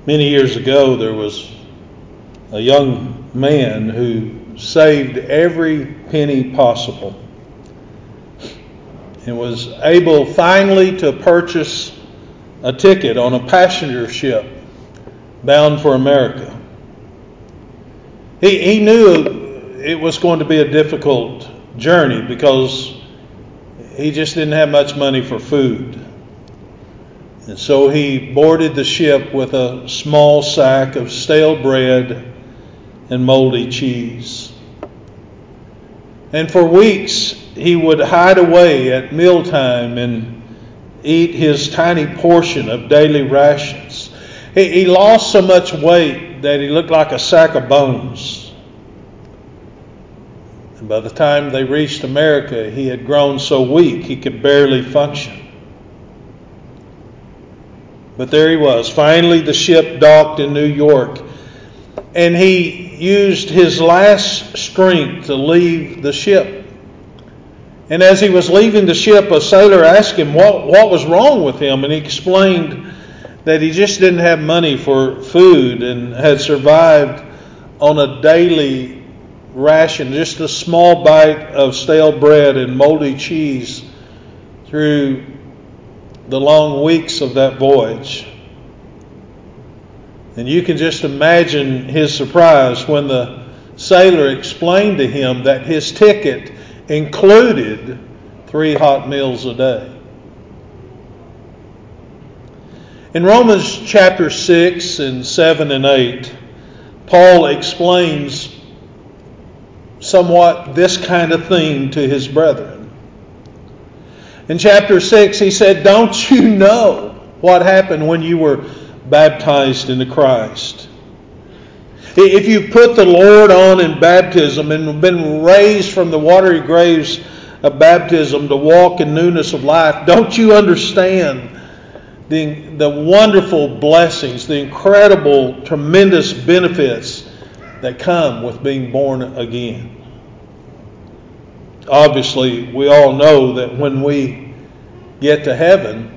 Many years ago, there was a young man who saved every penny possible and was able finally to purchase a ticket on a passenger ship bound for America. He knew it was going to be a difficult journey because he just didn't have much money for food. And so he boarded the ship with a small sack of stale bread and moldy cheese. And for weeks he would hide away at mealtime and eat his tiny portion of daily rations. He lost so much weight that he looked like a sack of bones. And by the time they reached America, he had grown so weak he could barely function. But there he was. Finally, the ship docked in New York, and he used his last strength to leave the ship. And as he was leaving the ship, a sailor asked him what was wrong with him, and he explained that he just didn't have money for food and had survived on a daily ration, just a small bite of stale bread and moldy cheese through the long weeks of that voyage. And you can just imagine his surprise when the sailor explained to him that his ticket included 3 hot meals a day. In Romans chapter 6 and 7 and 8, Paul explains somewhat this kind of thing to his brethren. In chapter 6, he said, "Don't you know what happened when you were baptized into Christ? If you put the Lord on in baptism and been raised from the watery graves of baptism to walk in newness of life, don't you understand the wonderful blessings, the incredible, tremendous benefits that come with being born again?" Obviously, we all know that when we get to heaven,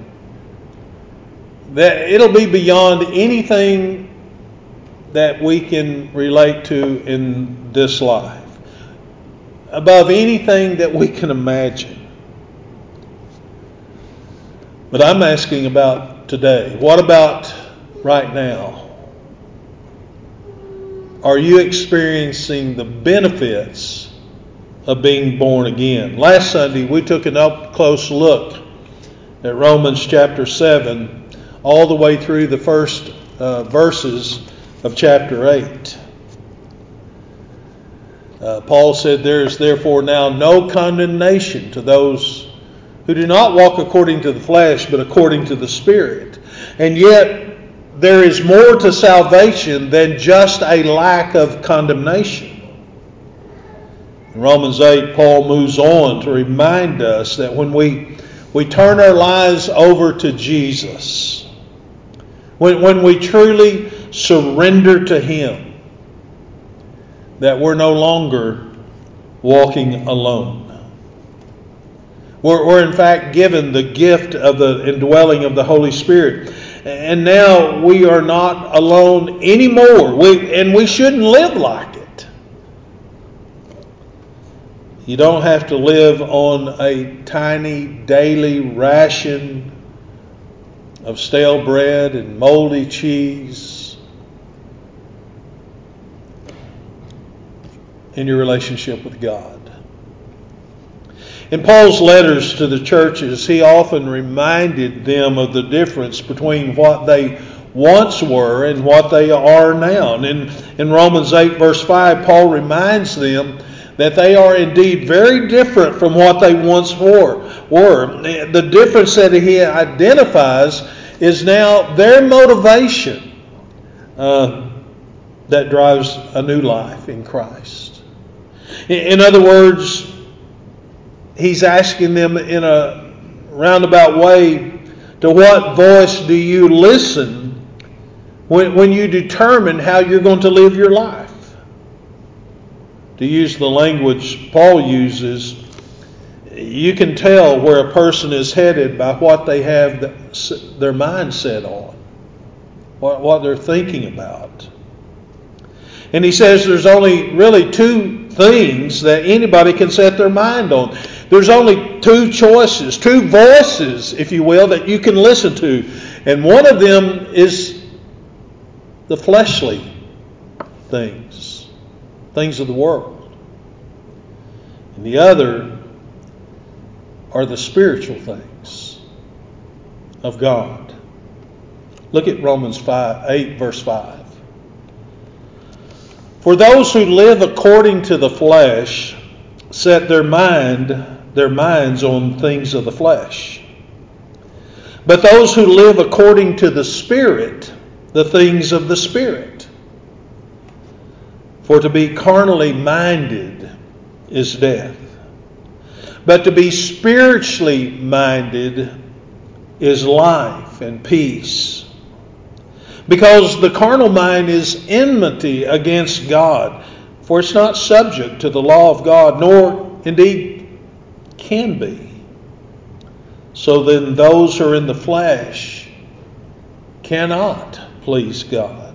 that it'll be beyond anything that we can relate to in this life, above anything that we can imagine. But I'm asking about today. What about right now? Are you experiencing the benefits of being born again? Last Sunday, we took an up-close look at Romans chapter 7, all the way through the first verses of chapter 8. Paul said, "There is therefore now no condemnation to those who do not walk according to the flesh, but according to the Spirit. And yet there is more to salvation than just a lack of condemnation." In Romans 8, Paul moves on to remind us that when we turn our lives over to Jesus, when we truly surrender to Him, that we're no longer walking alone. We're in fact given the gift of the indwelling of the Holy Spirit. And now we are not alone anymore. We shouldn't live like it. You don't have to live on a tiny daily ration of stale bread and moldy cheese in your relationship with God. In Paul's letters to the churches, he often reminded them of the difference between what they once were and what they are now. And in Romans 8 verse 5, Paul reminds them that they are indeed very different from what they once were. The difference that he identifies is now their motivation that drives a new life in Christ. In other words, he's asking them in a roundabout way, to what voice do you listen when you determine how you're going to live your life? To use the language Paul uses, you can tell where a person is headed by what they have their mind set on. what they're thinking about. And he says there's only really two things that anybody can set their mind on. There's only two choices, two voices, if you will, that you can listen to. And one of them is the fleshly things of the world. And the other are the spiritual things of God. Look at Romans 8, verse 5. For those who live according to the flesh set their minds on things of the flesh. But those who live according to the Spirit, the things of the Spirit. For to be carnally minded is death, but to be spiritually minded is life and peace. Because the carnal mind is enmity against God, for it's not subject to the law of God, nor indeed can be. So then those who are in the flesh cannot please God.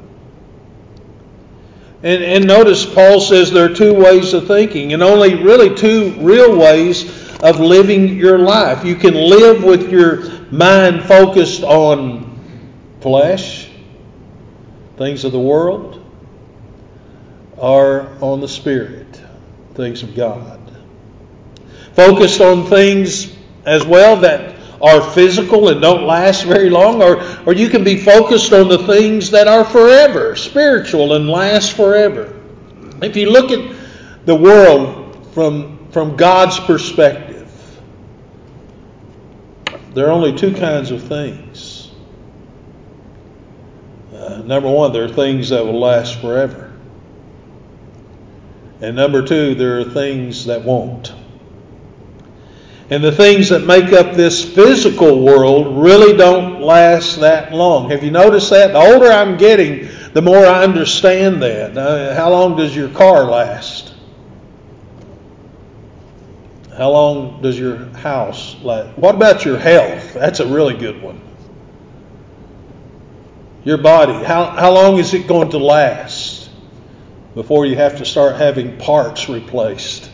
And notice Paul says there are two ways of thinking, and only really two real ways of living your life. You can live with your mind focused on flesh, things of the world, or on the Spirit, things of God. Focused on things as well that are physical and don't last very long, or you can be focused on the things that are forever, spiritual and last forever. If you look at the world from God's perspective, there are only two kinds of things. Number one, there are things that will last forever. And number two, there are things that won't. And the things that make up this physical world really don't last that long. Have you noticed that? The older I'm getting, the more I understand that. How long does your car last? How long does your house last? What about your health? That's a really good one. Your body, how long is it going to last before you have to start having parts replaced?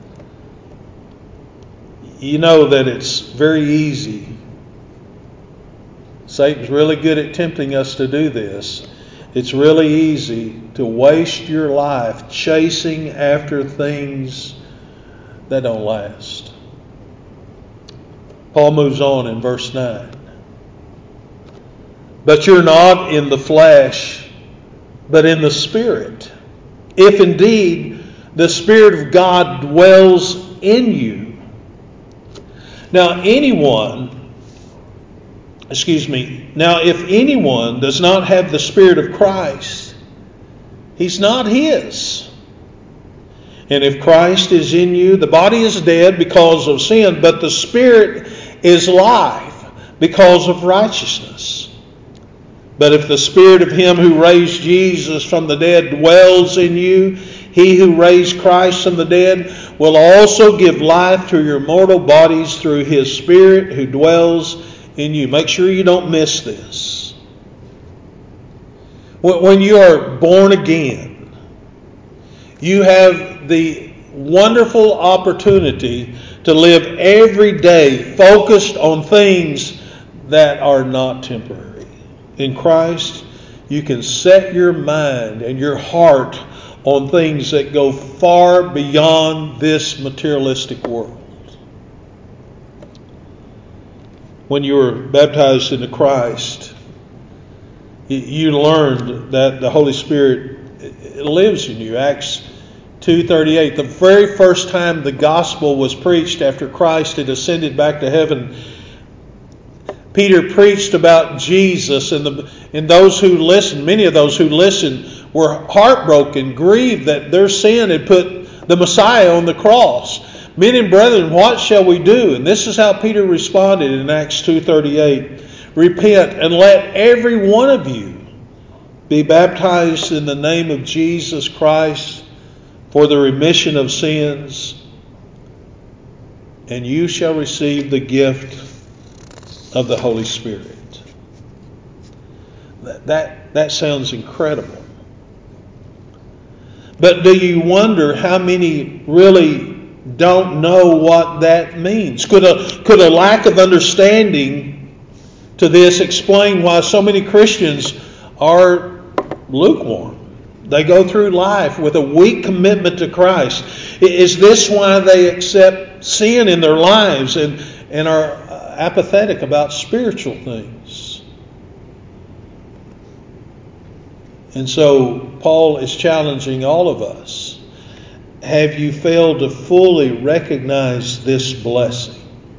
You know that it's very easy. Satan's really good at tempting us to do this. It's really easy to waste your life chasing after things that don't last. Paul moves on in verse 9. But you're not in the flesh, but in the Spirit, if indeed the Spirit of God dwells in you. Now, if anyone does not have the Spirit of Christ, he's not his. And if Christ is in you, the body is dead because of sin, but the Spirit is life because of righteousness. But if the Spirit of Him who raised Jesus from the dead dwells in you, He who raised Christ from the dead will also give life to your mortal bodies through His Spirit who dwells in you. Make sure you don't miss this. When you are born again, you have the wonderful opportunity to live every day focused on things that are not temporary. In Christ, you can set your mind and your heart on things that go far beyond this materialistic world. When you were baptized into Christ, you learned that the Holy Spirit lives in you. Acts 2:38, the very first time the gospel was preached after Christ had ascended back to heaven, Peter preached about Jesus, and those who listened, many of those who listened, were heartbroken, grieved that their sin had put the Messiah on the cross. Men and brethren, what shall we do? And this is how Peter responded in Acts 2:38. Repent and let every one of you be baptized in the name of Jesus Christ for the remission of sins, and you shall receive the gift of the Holy Spirit. That that sounds incredible. But do you wonder how many really don't know what that means? Could a lack of understanding to this explain why so many Christians are lukewarm? They go through life with a weak commitment to Christ. Is this why they accept sin in their lives and are apathetic about spiritual things? And so Paul is challenging all of us. Have you failed to fully recognize this blessing?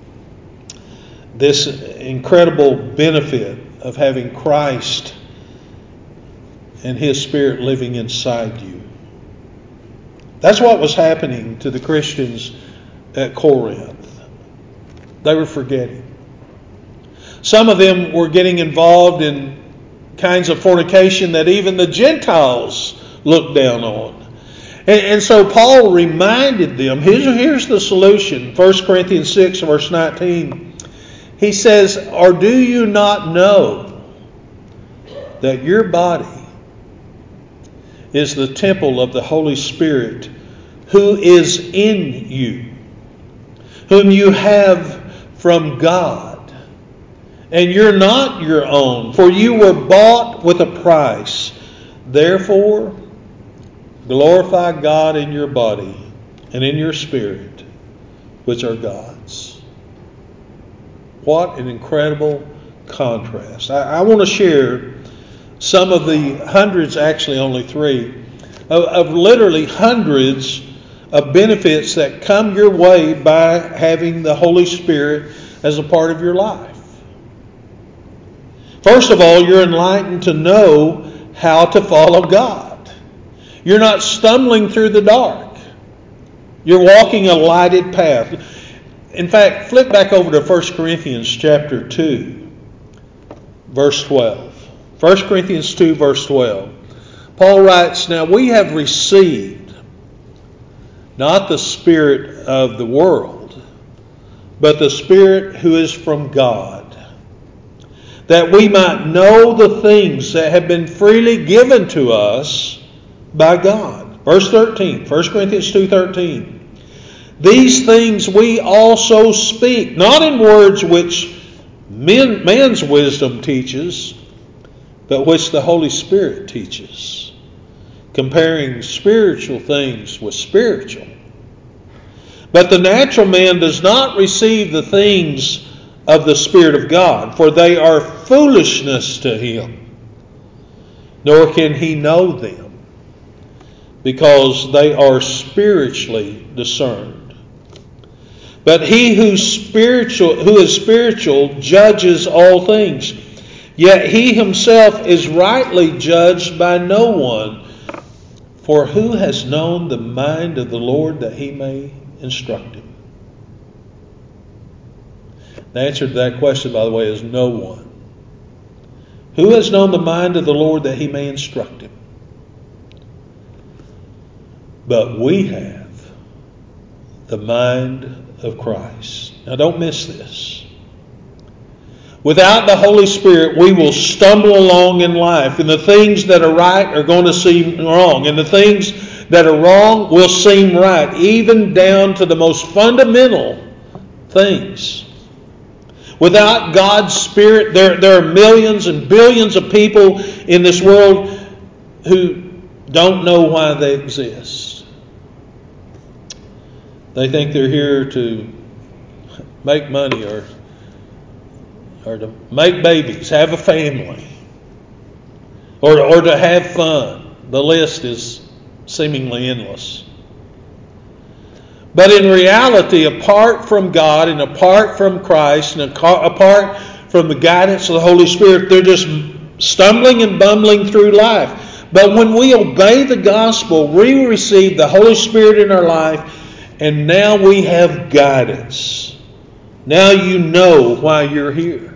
This incredible benefit of having Christ and His Spirit living inside you. That's what was happening to the Christians at Corinth. They were forgetting. Some of them were getting involved in kinds of fornication that even the Gentiles looked down on. And so Paul reminded them, here's the solution. 1 Corinthians 6 verse 19. He says, or do you not know that your body is the temple of the Holy Spirit who is in you, whom you have from God, and you're not your own, for you were bought with a price. Therefore, glorify God in your body and in your spirit, which are God's. What an incredible contrast. I want to share some of the hundreds, actually only 3, of literally hundreds of benefits that come your way by having the Holy Spirit as a part of your life. First of all, you're enlightened to know how to follow God. You're not stumbling through the dark. You're walking a lighted path. In fact, flip back over to 1 Corinthians chapter 2, verse 12. 1 Corinthians 2, verse 12. Paul writes, now we have received not the spirit of the world, but the Spirit who is from God, that we might know the things that have been freely given to us by God. Verse 13, 1 Corinthians 2:13. These things we also speak, not in words which man's wisdom teaches, but which the Holy Spirit teaches, comparing spiritual things with spiritual. But the natural man does not receive the things of the Spirit of God, for they are foolishness to him, nor can he know them, because they are spiritually discerned. But he who is spiritual judges all things, yet he himself is rightly judged by no one. For who has known the mind of the Lord that he may instruct him? The answer to that question, by the way, is no one. Who has known the mind of the Lord that he may instruct him? But we have the mind of Christ. Now don't miss this. Without the Holy Spirit, we will stumble along in life, and the things that are right are going to seem wrong, and the things that are wrong will seem right, even down to the most fundamental things. Without God's Spirit, there are millions and billions of people in this world who don't know why they exist. They think they're here to make money or to make babies, have a family, or to have fun. The list is seemingly endless. But in reality, apart from God and apart from Christ and apart from the guidance of the Holy Spirit, they're just stumbling and bumbling through life. But when we obey the gospel, we receive the Holy Spirit in our life, and now we have guidance. Now you know why you're here.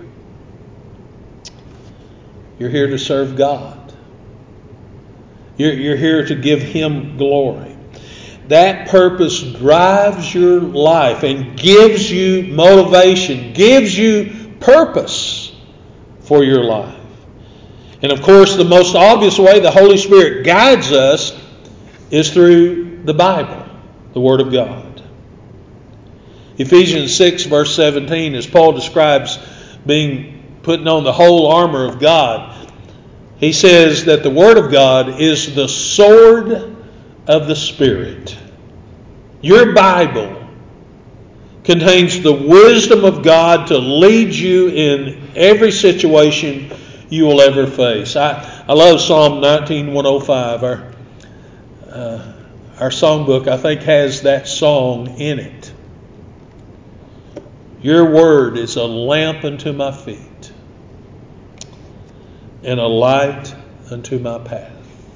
You're here to serve God. You're here to give Him glory. That purpose drives your life and gives you motivation, gives you purpose for your life. And of course, the most obvious way the Holy Spirit guides us is through the Bible, the Word of God. Ephesians 6 verse 17, as Paul describes putting on the whole armor of God, he says that the Word of God is the sword of the Spirit. Your Bible contains the wisdom of God to lead you in every situation you will ever face. I love Psalm 19:105. Our songbook, I think, has that song in it. Your word is a lamp unto my feet and a light unto my path.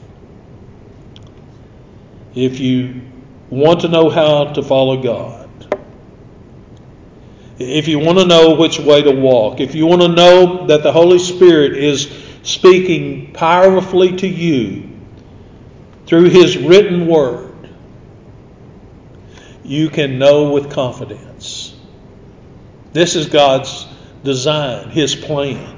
If you want to know how to follow God, if you want to know which way to walk, if you want to know that the Holy Spirit is speaking powerfully to you through His written word, you can know with confidence. This is God's design, His plan.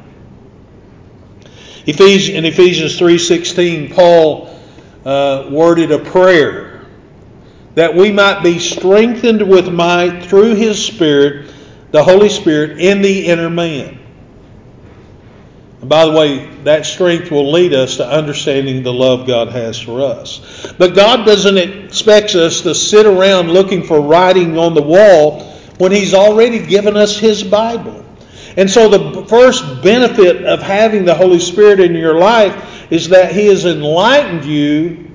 In Ephesians 3:16, Paul worded a prayer that we might be strengthened with might through His Spirit, the Holy Spirit, in the inner man. And by the way, that strength will lead us to understanding the love God has for us. But God doesn't expect us to sit around looking for writing on the wall when He's already given us His Bible. And so the first benefit of having the Holy Spirit in your life is that He has enlightened you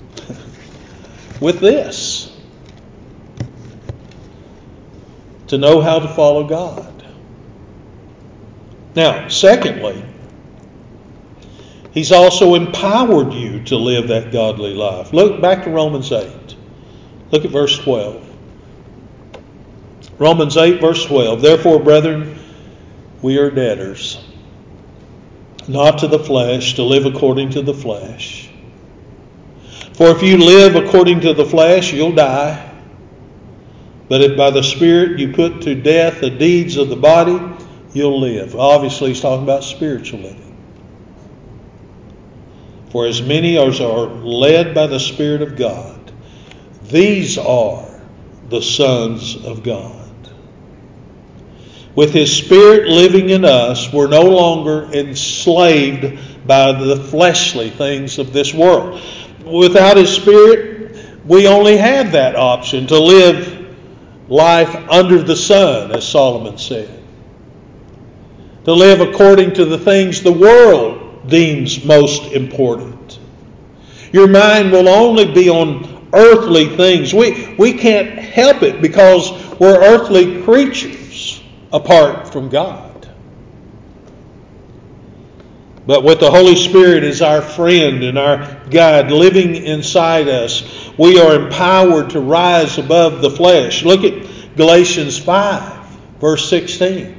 with this, to know how to follow God. Now, secondly, He's also empowered you to live that godly life. Look back to Romans 8. Look at verse 12. Romans 8, verse 12. Therefore, brethren, we are debtors, not to the flesh, to live according to the flesh. For if you live according to the flesh, you'll die. But if by the Spirit you put to death the deeds of the body, you'll live. Obviously, he's talking about spiritual living. For as many as are led by the Spirit of God, these are the sons of God. With His Spirit living in us, we're no longer enslaved by the fleshly things of this world. Without His Spirit, we only have that option to live life under the sun, as Solomon said. To live according to the things the world deems most important. Your mind will only be on earthly things. We can't help it because we're earthly creatures apart from God. But with the Holy Spirit as our friend and our guide living inside us, we are empowered to rise above the flesh. Look at Galatians 5, verse 16.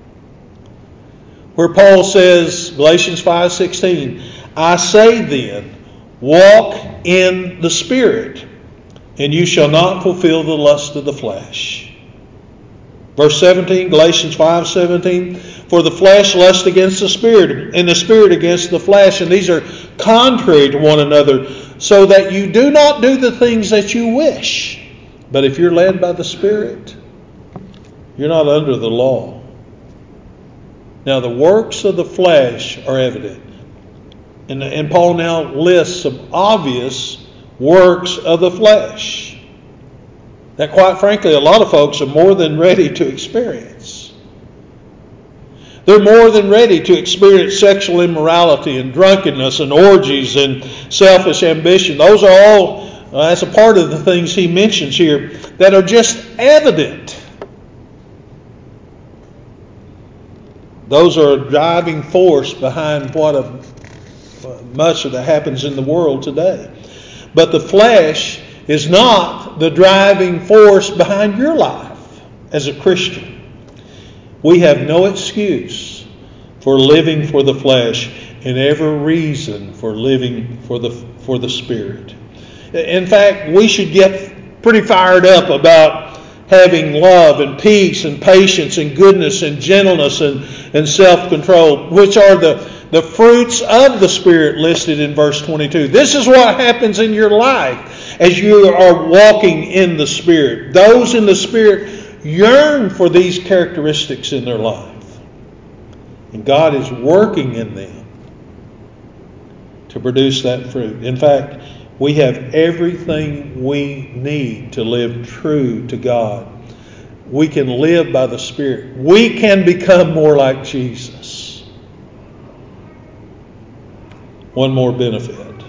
Where Paul says, Galatians 5:16, I say then, walk in the Spirit, and you shall not fulfill the lust of the flesh. Verse 17, Galatians 5:17, for the flesh lusts against the Spirit, and the Spirit against the flesh, and these are contrary to one another, so that you do not do the things that you wish. But if you're led by the Spirit, you're not under the law. Now the works of the flesh are evident. And Paul now lists some obvious works of the flesh that, quite frankly, a lot of folks are more than ready to experience. They're more than ready to experience sexual immorality and drunkenness and orgies and selfish ambition. Those are all, that's a part of the things he mentions here that are just evident. Those are a driving force behind much of that happens in the world today. But the flesh is not the driving force behind your life as a Christian. We have no excuse for living for the flesh and every reason for living for the Spirit. In fact, we should get pretty fired up about having love and peace and patience and goodness and gentleness and self-control, which are the the fruits of the Spirit listed in verse 22. This is what happens in your life as you are walking in the Spirit. Those in the Spirit yearn for these characteristics in their life. And God is working in them to produce that fruit. In fact, we have everything we need to live true to God. We can live by the Spirit. We can become more like Jesus. One more benefit.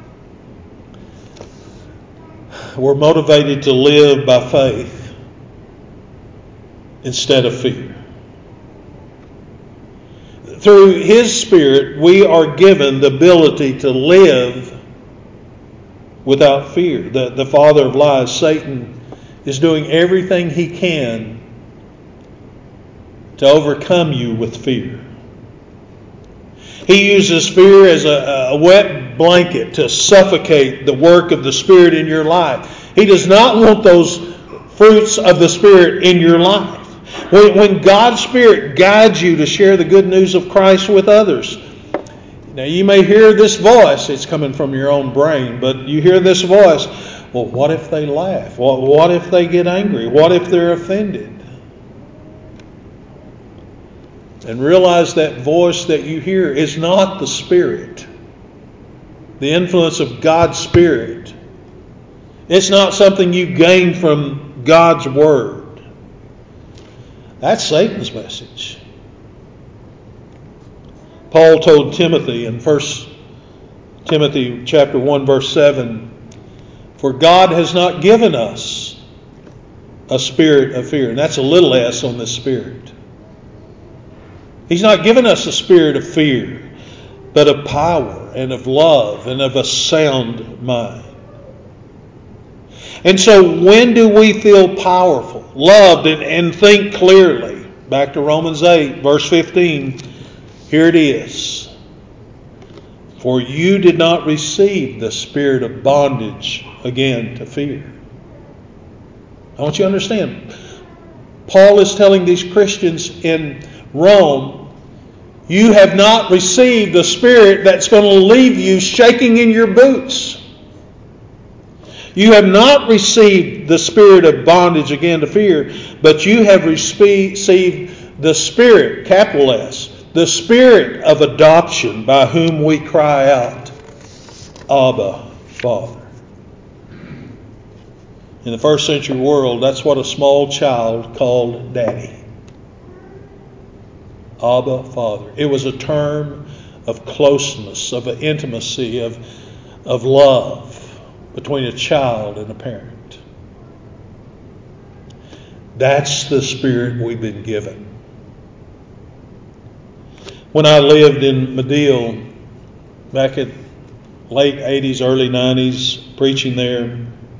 We're motivated to live by faith instead of fear. Through His Spirit, we are given the ability to live without fear. The father of lies, Satan, is doing everything he can to overcome you with fear. He uses fear as a wet blanket to suffocate the work of the Spirit in your life. He does not want those fruits of the Spirit in your life. When God's Spirit guides you to share the good news of Christ with others, now you may hear this voice, it's coming from your own brain, but you hear this voice, well, what if they laugh? What if they get angry? What if they're offended? And realize that voice that you hear is not the Spirit. The influence of God's Spirit. It's not something you gain from God's Word. That's Satan's message. Paul told Timothy in 1 Timothy chapter 1 verse 7, for God has not given us a spirit of fear. And that's a little s on this spirit. He's not given us a spirit of fear, but of power and of love and of a sound mind. And so when do we feel powerful, loved, and think clearly? Back to Romans 8, verse 15. Here it is. For you did not receive the spirit of bondage again to fear. I want you to understand. Paul is telling these Christians in Rome, you have not received the spirit that's going to leave you shaking in your boots. You have not received the spirit of bondage again to fear, but you have received the Spirit, capital S, the Spirit of adoption by whom we cry out, Abba, Father. In the first century world, that's what a small child called Daddy. Abba, Father. It was a term of closeness, of intimacy, of love between a child and a parent. That's the Spirit we've been given. When I lived in Madill back in late 80s, early 90s, preaching there,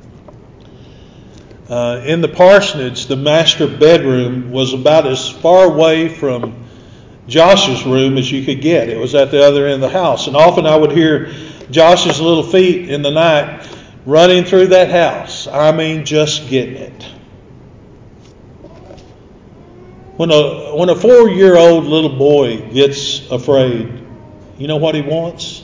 in the parsonage, the master bedroom was about as far away from Josh's room as you could get. It was at the other end of the house. And often I would hear Josh's little feet in the night running through that house. I mean, just getting it. When a 4-year-old little boy gets afraid, you know what he wants?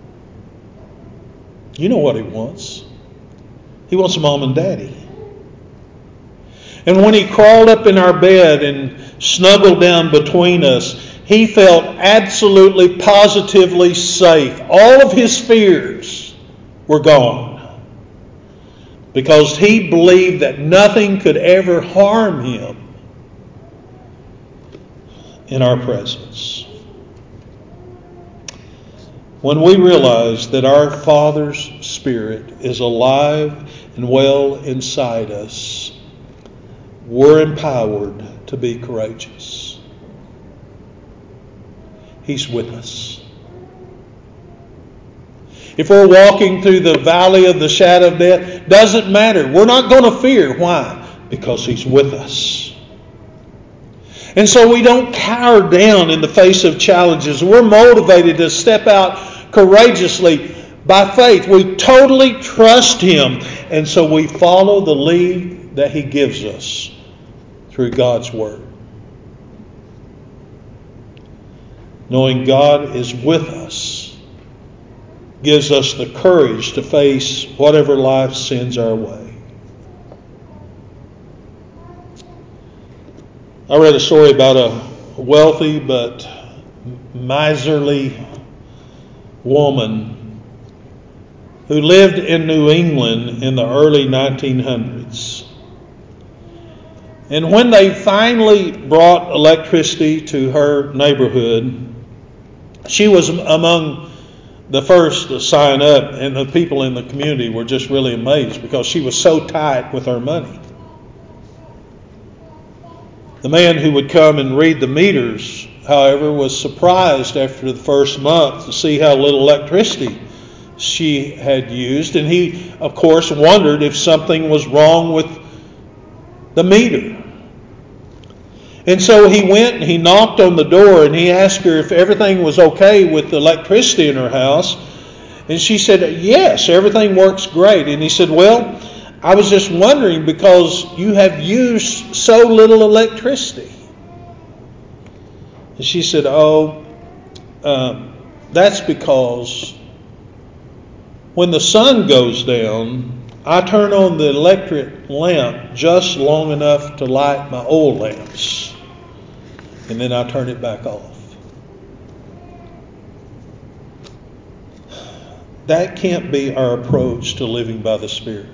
You know what he wants. He wants mom and daddy. And when he crawled up in our bed and snuggled down between us, he felt absolutely, positively safe. All of his fears were gone. Because he believed that nothing could ever harm him in our presence. When we realize that our Father's Spirit is alive and well inside us, we're empowered to be courageous. He's with us. If we're walking through the valley of the shadow of death, doesn't matter. We're not going to fear. Why? Because He's with us. And so we don't cower down in the face of challenges. We're motivated to step out courageously by faith. We totally trust Him. And so we follow the lead that He gives us through God's Word. knowing God is with us, gives us the courage to face whatever life sends our way. I read a story about a wealthy but miserly woman who lived in New England in the early 1900s. And when they finally brought electricity to her neighborhood, she was among the first to sign up, and the people in the community were just really amazed because she was so tight with her money. The man who would come and read the meters, however, was surprised after the first month to see how little electricity she had used, and he, of course, wondered if something was wrong with the meter. And so he went and he knocked on the door and he asked her if everything was okay with the electricity in her house. And she said, yes, everything works great. And he said, well, I was just wondering because you have used so little electricity. And she said, that's because when the sun goes down, I turn on the electric lamp just long enough to light my oil lamps. And then I turn it back off. That can't be our approach to living by the Spirit.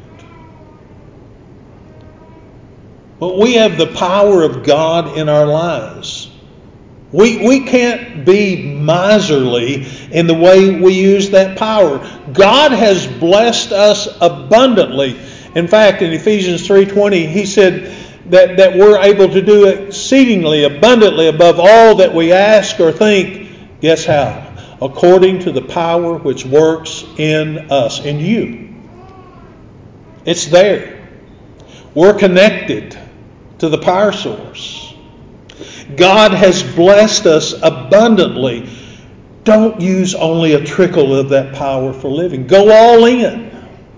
But we have the power of God in our lives. We can't be miserly in the way we use that power. God has blessed us abundantly. In fact, in Ephesians 3:20, he said that we're able to do exceedingly abundantly above all that we ask or think. Guess how? According to the power which works in us, in you. It's there. We're connected to the power source. God has blessed us abundantly. Don't use only a trickle of that power for living. Go all in.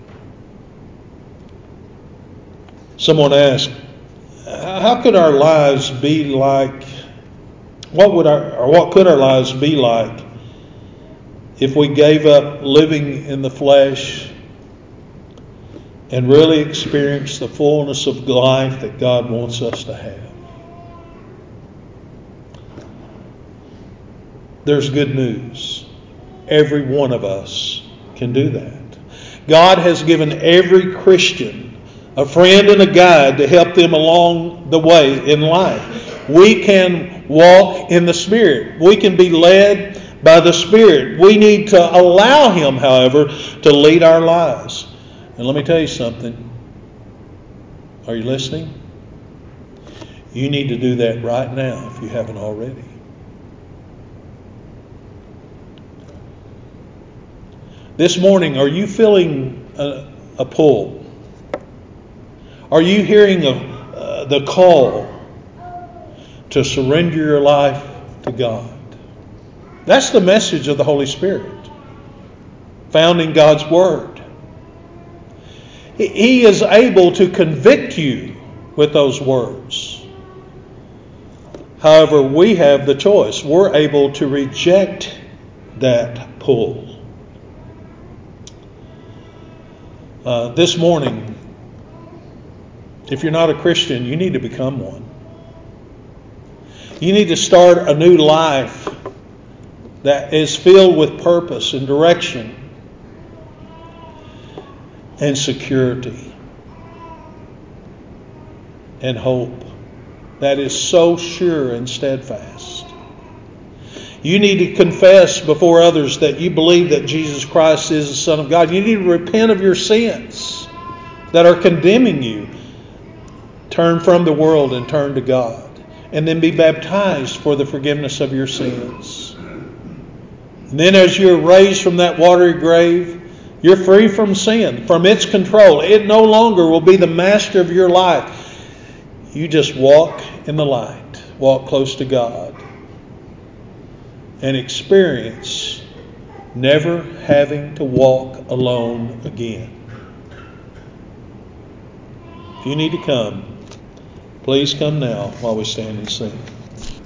Someone asked, how could our lives be like, what could our lives be like if we gave up living in the flesh and really experienced the fullness of life that God wants us to have? There's good news. Every one of us can do that. God has given every Christian a friend and a guide to help them along the way in life. We can walk in the Spirit. We can be led by the Spirit. We need to allow Him, however, to lead our lives. And let me tell you something. Are you listening? You need to do that right now if you haven't already. This morning, are you feeling a pull? Are you hearing the call to surrender your life to God? That's the message of the Holy Spirit, found in God's Word. He is able to convict you with those words. However, we have the choice. We're able to reject that pull. This morning, if you're not a Christian, you need to become one. You need to start a new life that is filled with purpose and direction and security and hope that is so sure and steadfast. You need to confess before others that you believe that Jesus Christ is the Son of God. You need to repent of your sins that are condemning you. Turn from the world and turn to God. And then be baptized for the forgiveness of your sins. And then as you're raised from that watery grave, you're free from sin, from its control. It no longer will be the master of your life. You just walk in the light. Walk close to God. And experience never having to walk alone again. If you need to come, please come now while we stand and sing.